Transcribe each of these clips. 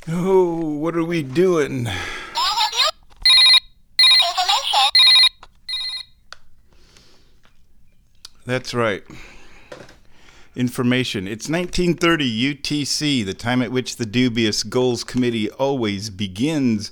Oh, what are we doing? May I help you? Information. That's right. Information. It's 1930 UTC, the time at which the Dubious Goals Committee always begins.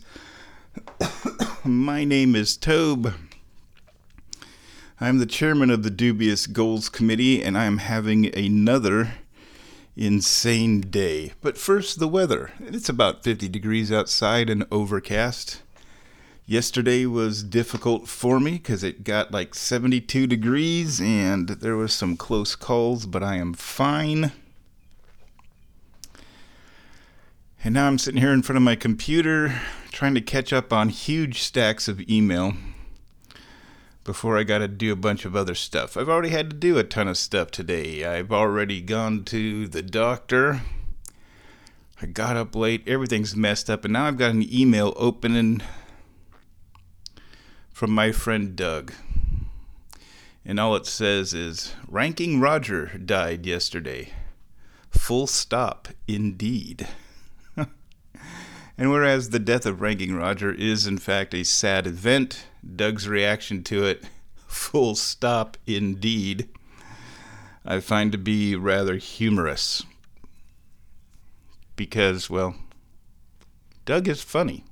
My name is Tobe. I'm the chairman of the Dubious Goals Committee, and I'm having another insane day. But first, the weather. It's about 50 degrees outside and overcast. Yesterday was difficult for me because it got like 72 degrees and there was some close calls, but I am fine. And now I'm sitting here in front of my computer trying to catch up on huge stacks of email before I got to do a bunch of other stuff. I've already had to do a ton of stuff today. I've already gone to the doctor. I got up late. Everything's messed up. And now I've got an email opening from my friend Doug. And all it says is, Ranking Roger died yesterday. Full stop, indeed. And whereas the death of Ranking Roger is in fact a sad event, Doug's reaction to it, full stop, indeed, I find to be rather humorous. Because, well, Doug is funny.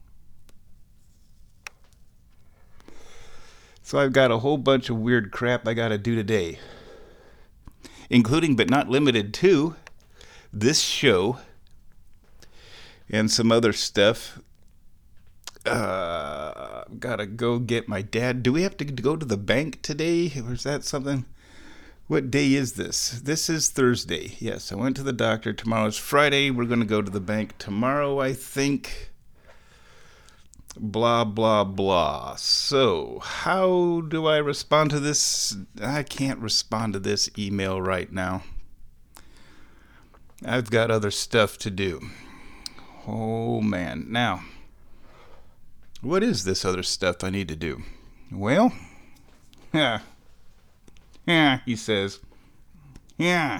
So I've got a whole bunch of weird crap I gotta do today, including but not limited to this show and some other stuff. Gotta go get my dad. Do we have to go to the bank today, or is that something? What day is this? This is Thursday. Yes, I went to the doctor. Tomorrow's Friday. We're gonna go to the bank tomorrow, I think. Blah, blah, blah. So, how do I respond to this? I can't respond to this email right now. I've got other stuff to do. Oh, man. Now, what is this other stuff I need to do? Well, yeah, he says. Yeah,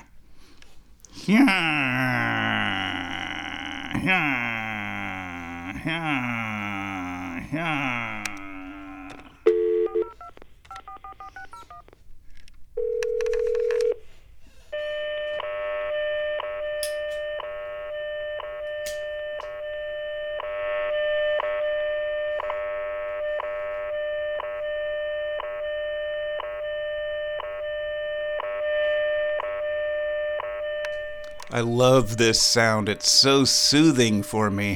I love this sound. It's so soothing for me.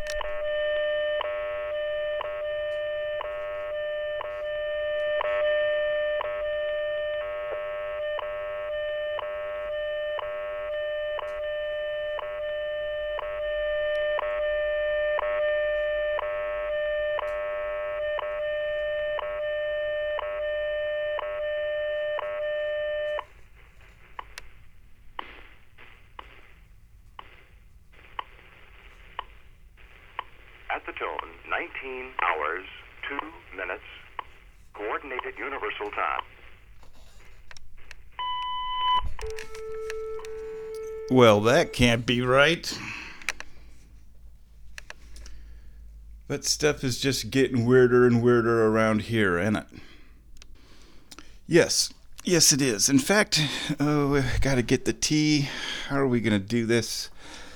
At the tone, 19 hours, 2 minutes, Coordinated Universal Time. Well, that can't be right. But stuff is just getting weirder and weirder around here, ain't it? Yes, it is. In fact, I gotta get the tea. How are we gonna do this?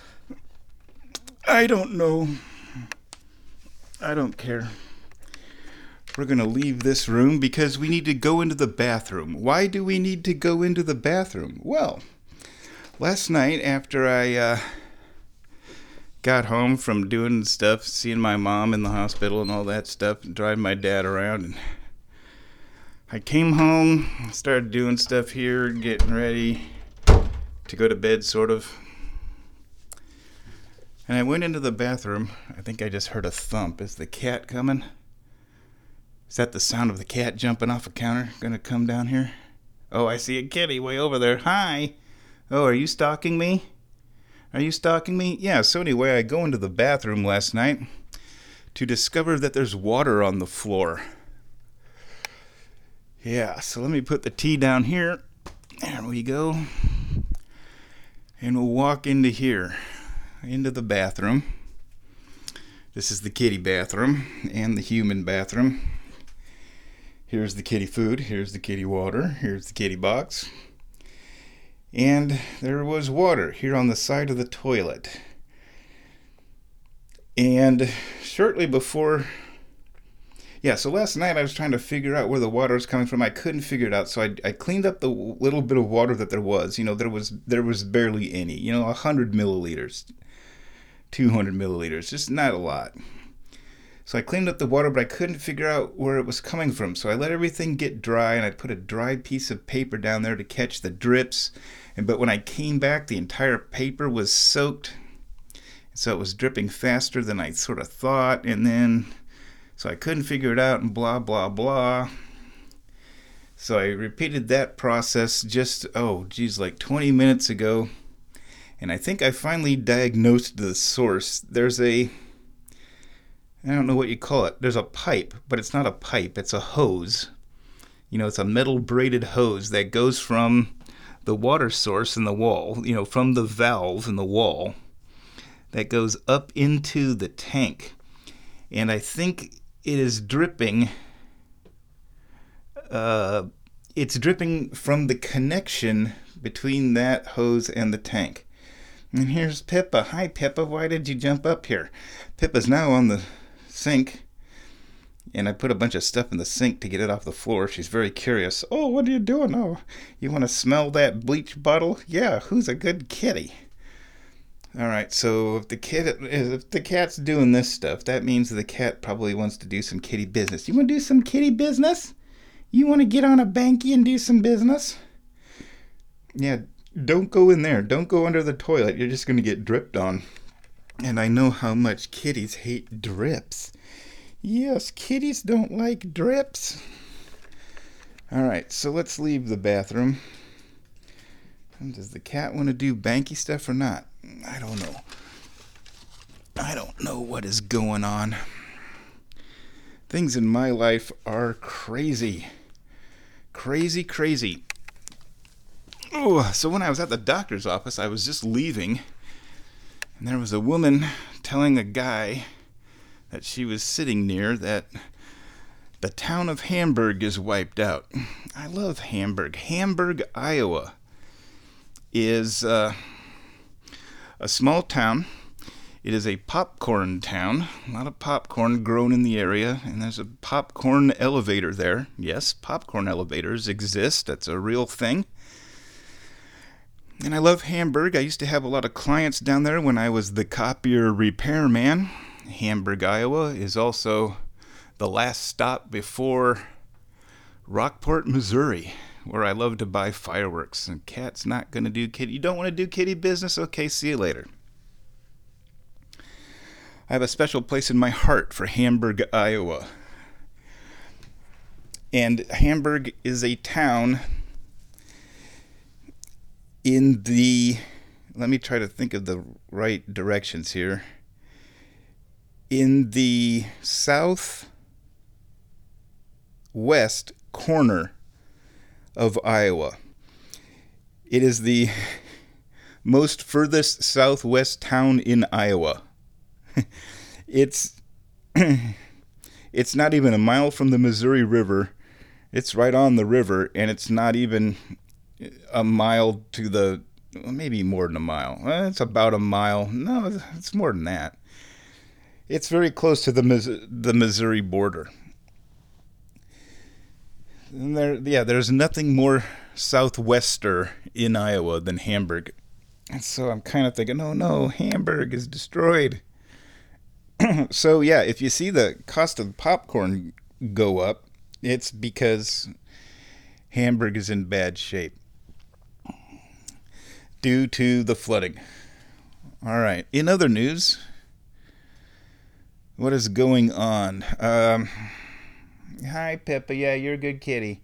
I don't know. I don't care. We're going to leave this room because we need to go into the bathroom. Why do we need to go into the bathroom? Well, last night after I got home from doing stuff, seeing my mom in the hospital and all that stuff, and driving my dad around, and I came home, started doing stuff here, getting ready to go to bed, sort of. And I went into the bathroom. I think I just heard a thump. Is the cat coming? Is that the sound of the cat jumping off a counter? Gonna come down here? Oh, I see a kitty way over there. Hi. Oh, are you stalking me? Are you stalking me? Yeah, so anyway, I go into the bathroom last night to discover that there's water on the floor. Yeah, so let me put the tea down here. There we go. And we'll walk into here, into the bathroom. This is the kitty bathroom and the human bathroom. Here's the kitty food, here's the kitty water, here's the kitty box. And there was water here on the side of the toilet. And shortly before... so last night I was trying to figure out where the water was coming from. I couldn't figure it out, so I cleaned up the little bit of water that there was. There was barely any. 100 milliliters, 200 milliliters, just not a lot. So I cleaned up the water, but I couldn't figure out where it was coming from. So I let everything get dry, and I put a dry piece of paper down there to catch the drips. But when I came back, the entire paper was soaked. So it was dripping faster than I sort of thought, so I couldn't figure it out and blah, blah, blah. So I repeated that process like 20 minutes ago. And I think I finally diagnosed the source. There's I don't know what you call it. There's a pipe, but it's not a pipe. It's a hose. It's a metal braided hose that goes from the water source in the wall, from the valve in the wall, that goes up into the tank. And I think it is dripping. It's dripping from the connection between that hose and the tank. And here's Pippa. Hi, Pippa. Why did you jump up here? Pippa's now on the sink. And I put a bunch of stuff in the sink to get it off the floor. She's very curious. Oh, what are you doing? Oh, you want to smell that bleach bottle? Yeah, who's a good kitty? All right, so if the cat's doing this stuff, that means the cat probably wants to do some kitty business. You want to do some kitty business? You want to get on a banky and do some business? Yeah, don't go in there. Don't go under the toilet. You're just going to get dripped on. And I know how much kitties hate drips. Yes, kitties don't like drips. All right, so let's leave the bathroom. Does the cat want to do banky stuff or not? I don't know. I don't know what is going on. Things in my life are crazy. Crazy, crazy. Oh, so when I was at the doctor's office, I was just leaving, and there was a woman telling a guy that she was sitting near that the town of Hamburg is wiped out. I love Hamburg. Hamburg, Iowa is a small town. It is a popcorn town. A lot of popcorn grown in the area, and there's a popcorn elevator there. Yes, popcorn elevators exist. That's a real thing. And I love Hamburg. I used to have a lot of clients down there when I was the copier repairman. Hamburg, Iowa is also the last stop before Rockport, Missouri, where I love to buy fireworks. And cat's not going to do kitty. You don't want to do kitty business? Okay, see you later. I have a special place in my heart for Hamburg, Iowa. And Hamburg is a town in the... Let me try to think of the right directions here. In the southwest corner of Iowa. It is the most furthest southwest town in Iowa. It's not even a mile from the Missouri River. It's right on the river, and it's not even a mile to the... Maybe more than a mile. It's about a mile. No, it's more than that. It's very close to the Missouri border. And there's nothing more southwester in Iowa than Hamburg. And so I'm kind of thinking, oh no, Hamburg is destroyed. So yeah, if you see the cost of popcorn go up, it's because Hamburg is in bad shape due to the flooding. All right, in other news... What is going on? Hi, Pippa. Yeah, you're a good kitty.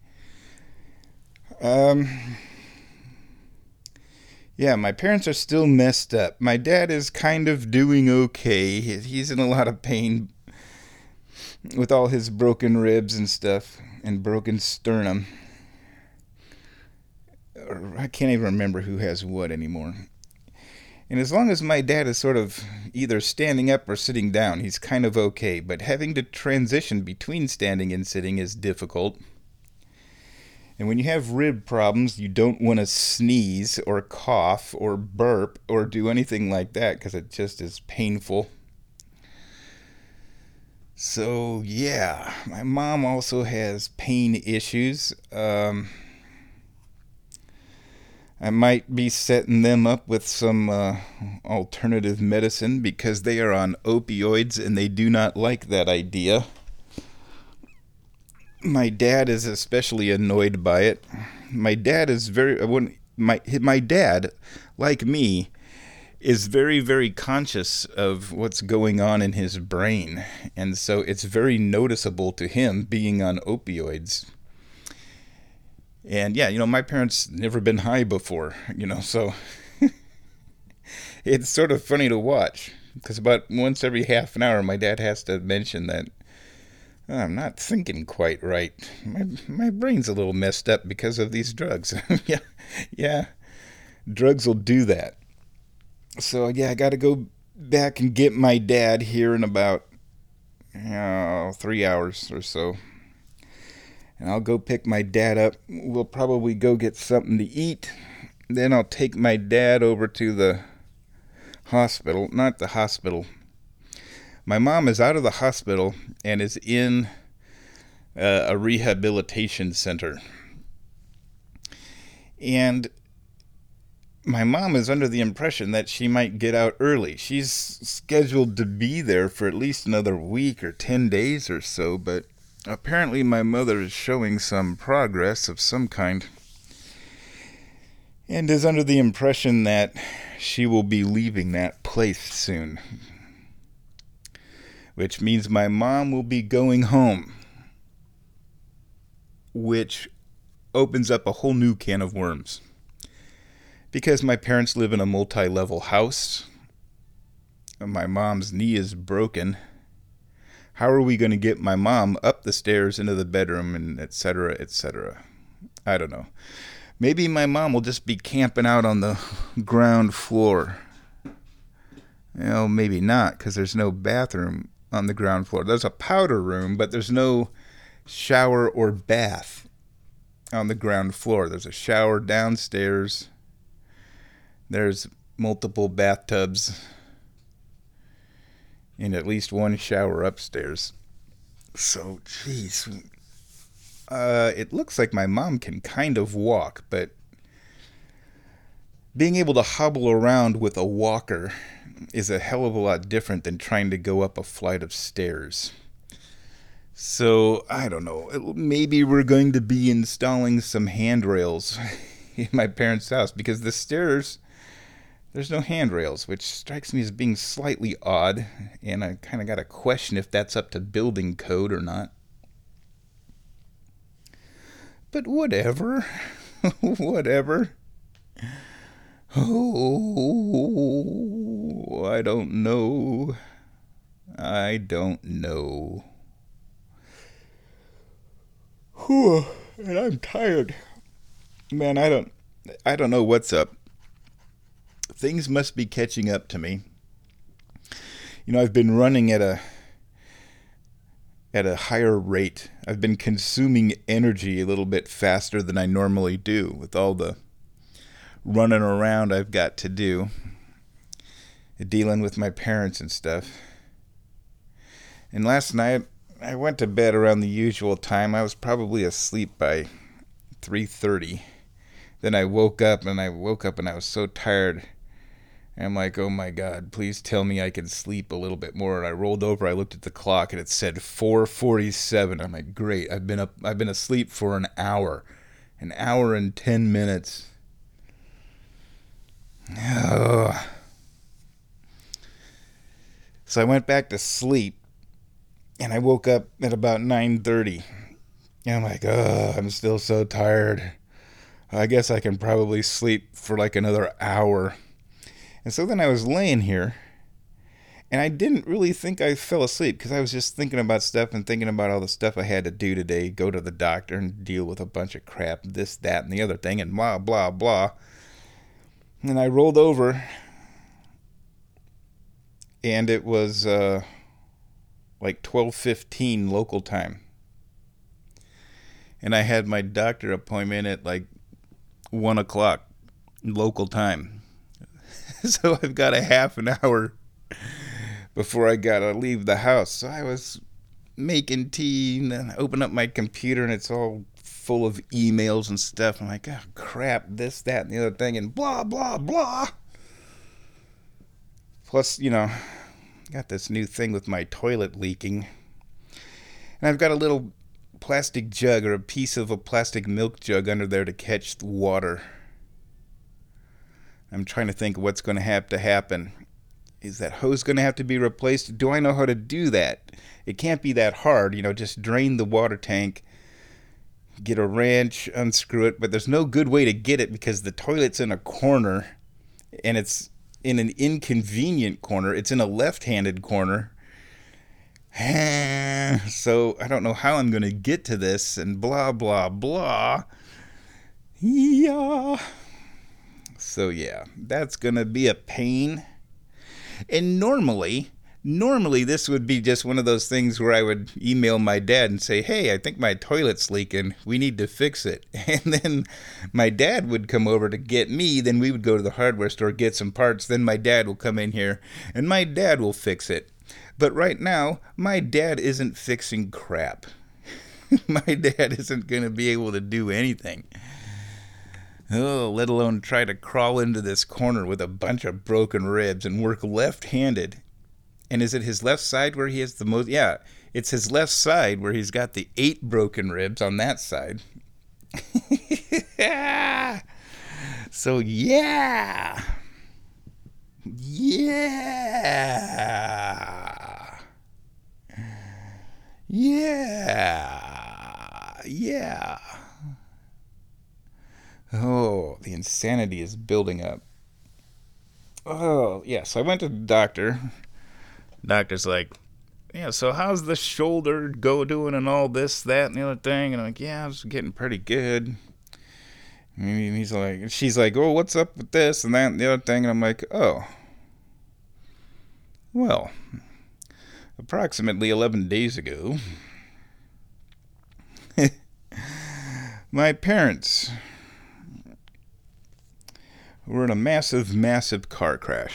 Yeah, my parents are still messed up. My dad is kind of doing okay. He's in a lot of pain with all his broken ribs and stuff and broken sternum. I can't even remember who has what anymore. And as long as my dad is sort of either standing up or sitting down, he's kind of okay. But having to transition between standing and sitting is difficult. And when you have rib problems, you don't want to sneeze or cough or burp or do anything like that because it just is painful. So, yeah, my mom also has pain issues. I might be setting them up with some alternative medicine because they are on opioids and they do not like that idea. My dad is especially annoyed by it. My dad is my dad, like me, is very, very conscious of what's going on in his brain. And so it's very noticeable to him being on opioids. And yeah, my parents never been high before, so it's sort of funny to watch. Because about once every half an hour, my dad has to mention that I'm not thinking quite right. My brain's a little messed up because of these drugs. Yeah, drugs will do that. So, yeah, I got to go back and get my dad here in about 3 hours or so. And I'll go pick my dad up. We'll probably go get something to eat. Then I'll take my dad over to the hospital. Not the hospital. My mom is out of the hospital and is in a rehabilitation center. And my mom is under the impression that she might get out early. She's scheduled to be there for at least another week or 10 days or so, but apparently my mother is showing some progress of some kind and is under the impression that she will be leaving that place soon, which means my mom will be going home, which opens up a whole new can of worms. Because my parents live in a multi-level house, and my mom's knee is broken, how are we going to get my mom up the stairs into the bedroom and et cetera, et cetera? I don't know. Maybe my mom will just be camping out on the ground floor. Well, maybe not, because there's no bathroom on the ground floor. There's a powder room, but there's no shower or bath on the ground floor. There's a shower downstairs. There's multiple bathtubs and at least one shower upstairs. So, geez. It looks like my mom can kind of walk, but being able to hobble around with a walker is a hell of a lot different than trying to go up a flight of stairs. So, I don't know. Maybe we're going to be installing some handrails in my parents' house because the stairs, there's no handrails, which strikes me as being slightly odd, and I kind of got to question if that's up to building code or not. But whatever. Whatever. Oh, I don't know. I don't know. Whew, and I'm tired. Man, I don't know what's up. Things must be catching up to me. I've been running at a higher rate. I've been consuming energy a little bit faster than I normally do with all the running around I've got to do, dealing with my parents and stuff. And last night, I went to bed around the usual time. I was probably asleep by 3:30. Then I woke up and I was so tired. And I'm like, oh my God, please tell me I can sleep a little bit more. And I rolled over, I looked at the clock, and it said 4:47. I'm like, great, I've been asleep for an hour and 10 minutes. Oh. So I went back to sleep, and I woke up at about 9:30. And I'm like, oh, I'm still so tired. I guess I can probably sleep for like another hour. And so then I was laying here, and I didn't really think I fell asleep because I was just thinking about stuff and thinking about all the stuff I had to do today, go to the doctor and deal with a bunch of crap, this, that, and the other thing, and blah, blah, blah. And I rolled over, and it was like 12:15 local time. And I had my doctor appointment at like 1 o'clock local time. So I've got a half an hour before I gotta leave the house. So I was making tea, and then I open up my computer and it's all full of emails and stuff. I'm like, oh crap, this, that, and the other thing, and blah, blah, blah. Plus, got this new thing with my toilet leaking. And I've got a little plastic jug, or a piece of a plastic milk jug under there to catch the water. I'm trying to think what's going to have to happen. Is that hose going to have to be replaced? Do I know how to do that? It can't be that hard, just drain the water tank, get a wrench, unscrew it, but there's no good way to get it because the toilet's in a corner, and it's in an inconvenient corner. It's in a left-handed corner. So I don't know how I'm going to get to this, and blah, blah, blah. Yeah. So yeah, that's going to be a pain. And normally this would be just one of those things where I would email my dad and say, hey, I think my toilet's leaking. We need to fix it. And then my dad would come over to get me. Then we would go to the hardware store, get some parts. Then my dad will come in here and my dad will fix it. But right now, my dad isn't fixing crap. My dad isn't going to be able to do anything. Oh, let alone try to crawl into this corner with a bunch of broken ribs and work left-handed. And is it his left side where he has the most? Yeah, it's his left side where he's got the 8 broken ribs on that side. So, yeah. Yeah. Yeah. Yeah. Oh, the insanity is building up. Oh, yeah, so I went to the doctor. Doctor's like, yeah, so how's the shoulder doing and all this, that, and the other thing? And I'm like, yeah, it's getting pretty good. And she's like, oh, what's up with this and that and the other thing? And I'm like, oh, well, approximately 11 days ago, my parents were in a massive, massive car crash.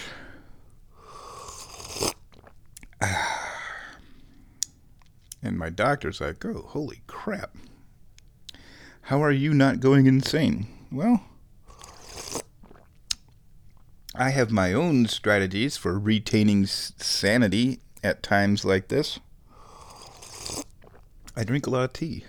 And my doctor's like, oh, holy crap. How are you not going insane? Well, I have my own strategies for retaining sanity at times like this. I drink a lot of tea.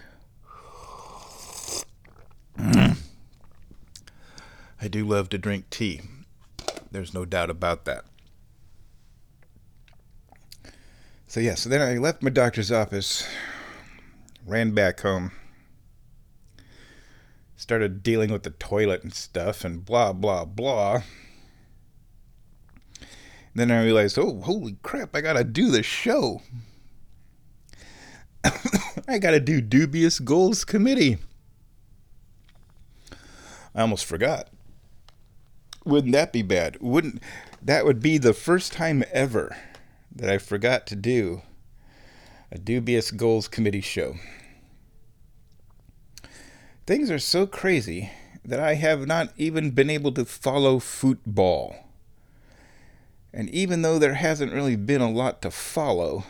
I do love to drink tea. There's no doubt about that. So then I left my doctor's office, ran back home, started dealing with the toilet and stuff and blah, blah, blah. Then I realized, oh, holy crap, I gotta do the show. I gotta do Dubious Goals Committee. I almost forgot. Wouldn't that be bad? That would be the first time ever that I forgot to do a Dubious Goals Committee show. Things are so crazy that I have not even been able to follow football. And even though there hasn't really been a lot to follow,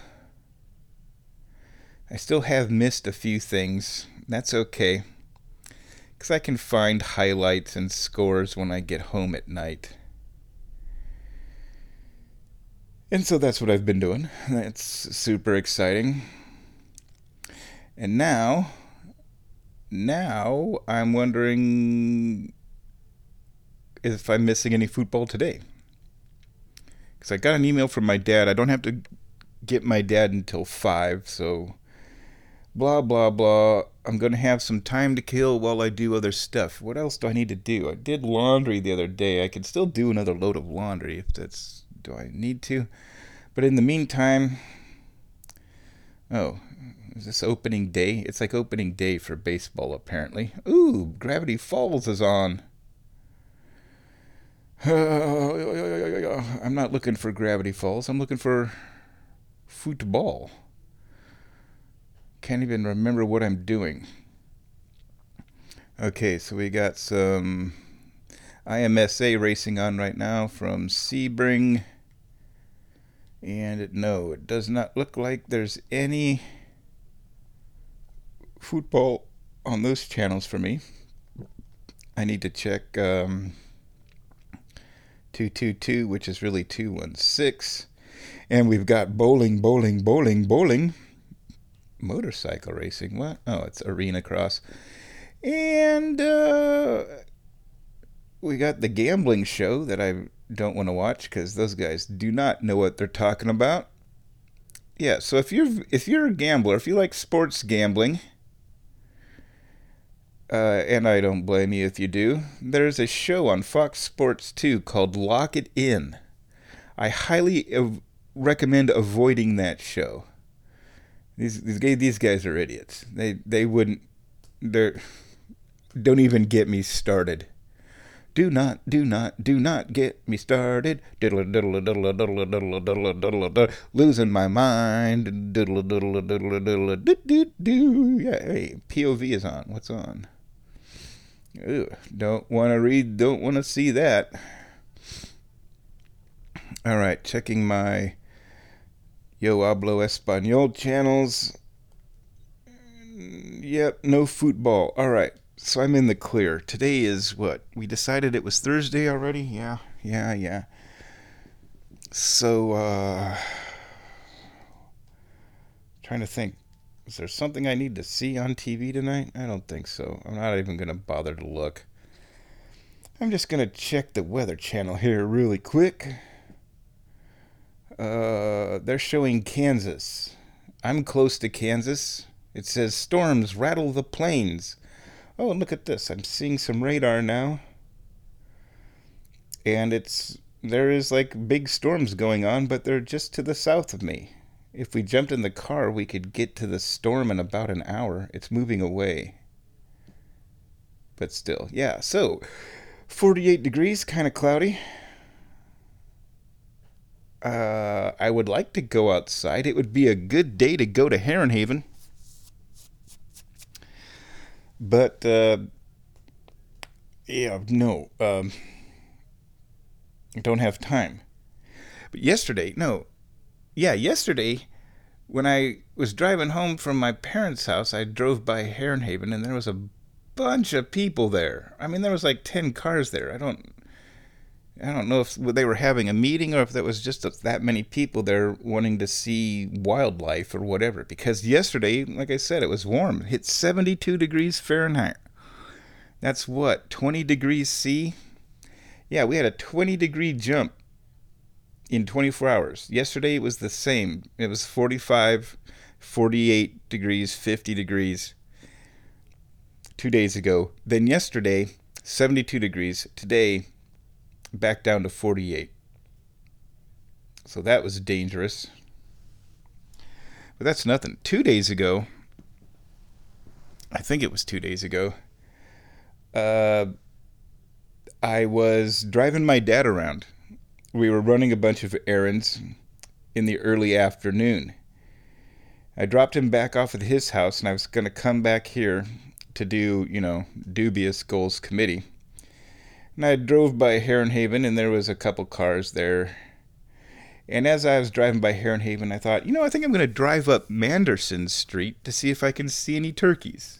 I still have missed a few things. That's okay, because I can find highlights and scores when I get home at night. And so that's what I've been doing. That's super exciting. And now I'm wondering if I'm missing any football today. Because I got an email from my dad. I don't have to get my dad until 5, so blah, blah, blah. I'm going to have some time to kill while I do other stuff. What else do I need to do? I did laundry the other day. I can still do another load of laundry if that's... Do I need to? But in the meantime... Oh, is this opening day? It's like opening day for baseball, apparently. Ooh, Gravity Falls is on. I'm not looking for Gravity Falls. I'm looking for football. Can't even remember what I'm doing. Okay, so we got some IMSA racing on right now from Sebring. And no, it does not look like there's any football on those channels for me. I need to check 222, which is really 216. And we've got bowling. Motorcycle racing. What? Oh, it's arena cross. And we got the gambling show that I don't want to watch because those guys do not know what they're talking about. Yeah, so if you're a gambler, if you like sports gambling, and I don't blame you if you do, there's a show on Fox Sports 2 called Lock It In. I highly recommend avoiding that show. These guys are idiots. They wouldn't. Don't even get me started. Do not get me started. Losing my mind. Yeah, hey, POV is on. What's on? Ew, don't want to read, don't want to see that. All right, checking my Yo Hablo Español channels. Yep, no football. All right, so I'm in the clear. Today is what? We decided it was Thursday already? Yeah. So, trying to think. Is there something I need to see on TV tonight? I don't think so. I'm not even going to bother to look. I'm just going to check the Weather Channel here really quick. They're showing Kansas. I'm close to Kansas. It says storms rattle the plains. Oh, look at this. I'm seeing some radar now. And there is like big storms going on, but they're just to the south of me. If we jumped in the car, we could get to the storm in about an hour. It's moving away. But still, yeah. So, 48 degrees, kind of cloudy. I would like to go outside. It would be a good day to go to Heron Haven. But, yeah, no. I don't have time. But yesterday, when I was driving home from my parents' house, I drove by Heron Haven, and there was a bunch of people there. I mean, there was like 10 cars there. I don't know if they were having a meeting or if there was just that many people there wanting to see wildlife or whatever. Because yesterday, like I said, it was warm. It hit 72 degrees Fahrenheit. That's what, 20 degrees C? Yeah, we had a 20-degree jump in 24 hours. Yesterday it was the same. It was 45, 48 degrees, 50 degrees 2 days ago. Then yesterday, 72 degrees. Today, back down to 48. So that was dangerous. But that's nothing. 2 days ago, I think it was 2 days ago, I was driving my dad around. We were running a bunch of errands in the early afternoon. I dropped him back off at his house, and I was going to come back here to do, dubious goals committee. And I drove by Heron Haven, and there was a couple cars there. And as I was driving by Heron Haven, I thought, I think I'm going to drive up Manderson Street to see if I can see any turkeys.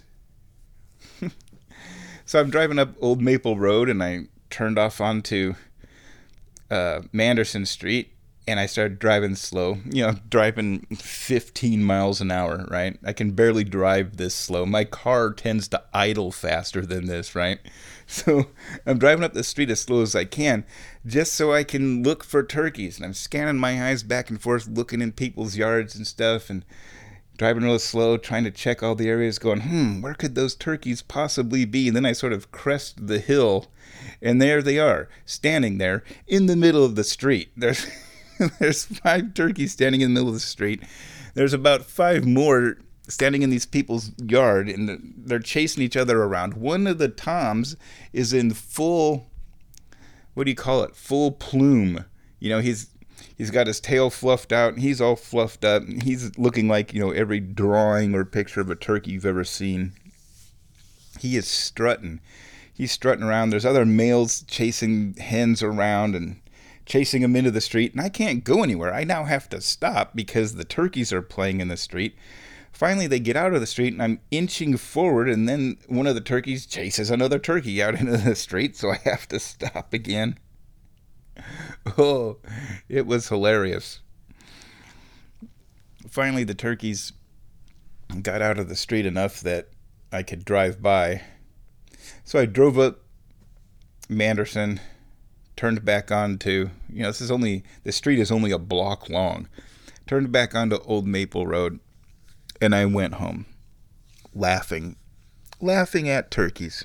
So I'm driving up Old Maple Road, and I turned off onto Manderson Street, and I started driving slow, driving 15 miles an hour, right? I can barely drive this slow. My car tends to idle faster than this, right? So I'm driving up the street as slow as I can, just so I can look for turkeys. And I'm scanning my eyes back and forth, looking in people's yards and stuff, and driving real slow, trying to check all the areas, going, where could those turkeys possibly be? And then I sort of crest the hill, and there they are, standing there in the middle of the street. There's 5 turkeys standing in the middle of the street. There's about 5 more standing in these people's yard, and they're chasing each other around. One of the toms is in full what do you call it? Full plume. You know, he's got his tail fluffed out, and he's all fluffed up. And he's looking like, you know, every drawing or picture of a turkey you've ever seen. He is strutting. He's strutting around. There's other males chasing hens around and chasing them into the street, and I can't go anywhere. I now have to stop because the turkeys are playing in the street. Finally, they get out of the street, and I'm inching forward, and then one of the turkeys chases another turkey out into the street, so I have to stop again. Oh, it was hilarious. Finally, the turkeys got out of the street enough that I could drive by. So I drove up Manderson, turned back onto, you know, the street is only a block long. Turned back onto Old Maple Road, and I went home, laughing at turkeys.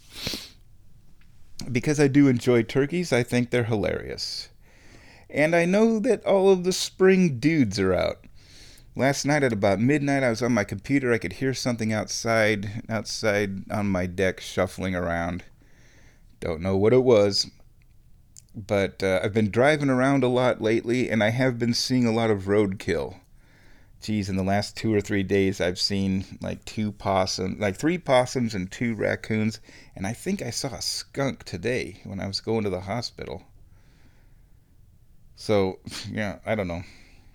Because I do enjoy turkeys, I think they're hilarious. And I know that all of the spring dudes are out. Last night at about midnight, I was on my computer. I could hear something outside on my deck shuffling around. Don't know what it was. But I've been driving around a lot lately, and I have been seeing a lot of roadkill. Geez, in the last 2 or 3 days, I've seen like 3 possums and 2 raccoons, and I think I saw a skunk today when I was going to the hospital. So, yeah, I don't know.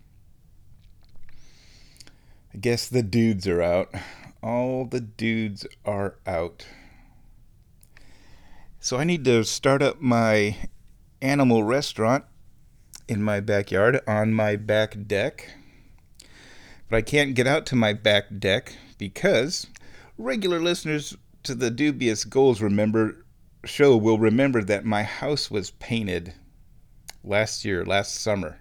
I guess the dudes are out. All the dudes are out. So I need to start up my animal restaurant in my backyard on my back deck. But I can't get out to my back deck because regular listeners to the Dubious Goals show will remember that my house was painted last summer.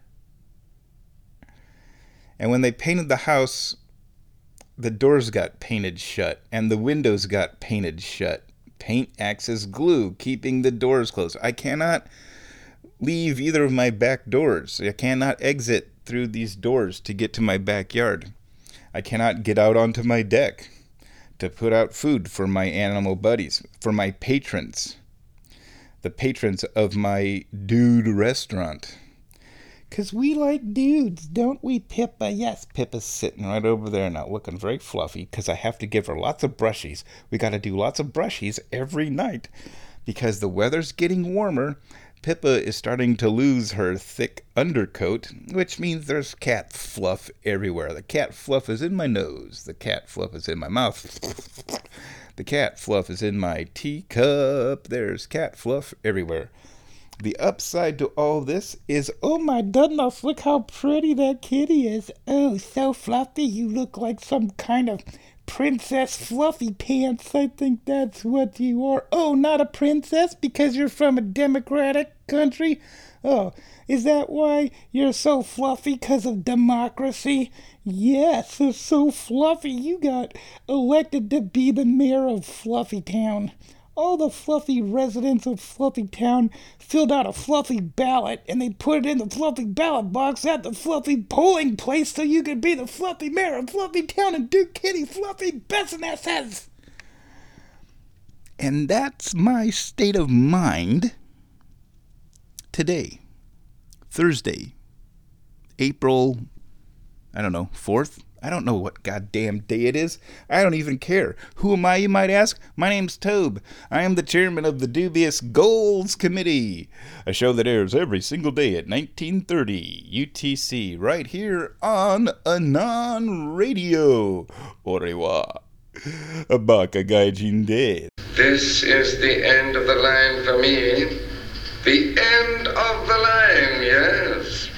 And when they painted the house, the doors got painted shut and the windows got painted shut. Paint acts as glue, keeping the doors closed. I cannot leave either of my back doors. I cannot exit through these doors to get to my backyard. I cannot get out onto my deck to put out food for my animal buddies, for my patrons, the patrons of my dude restaurant. 'Cause we like dudes, don't we, Pippa? Yes, Pippa's sitting right over there now, looking very fluffy, because I have to give her lots of brushies. We got to do lots of brushies every night, because the weather's getting warmer. Pippa is starting to lose her thick undercoat, which means there's cat fluff everywhere. The cat fluff is in my nose. The cat fluff is in my mouth. The cat fluff is in my teacup. There's cat fluff everywhere. The upside to all this is, oh my goodness, look how pretty that kitty is. Oh, so fluffy, you look like some kind of Princess Fluffy Pants. I think that's what you are. Oh, not a princess because you're from a democratic country? Oh, is that why you're so fluffy? Because of democracy? Yes, you're so fluffy. You got elected to be the mayor of Fluffy Town. All the fluffy residents of Fluffy Town filled out a fluffy ballot, and they put it in the fluffy ballot box at the fluffy polling place so you could be the fluffy mayor of Fluffy Town and do kitty fluffy businesses. And that's my state of mind today, Thursday, April, 4th. I don't know what goddamn day it is. I don't even care. Who am I, you might ask? My name's Tobe. I am the chairman of the Dubious Goals Committee, a show that airs every single day at 1930 UTC, right here on Anon Radio. Au revoir. Baka Gaijin De. This is the end of the line for me. The end of the line, yes.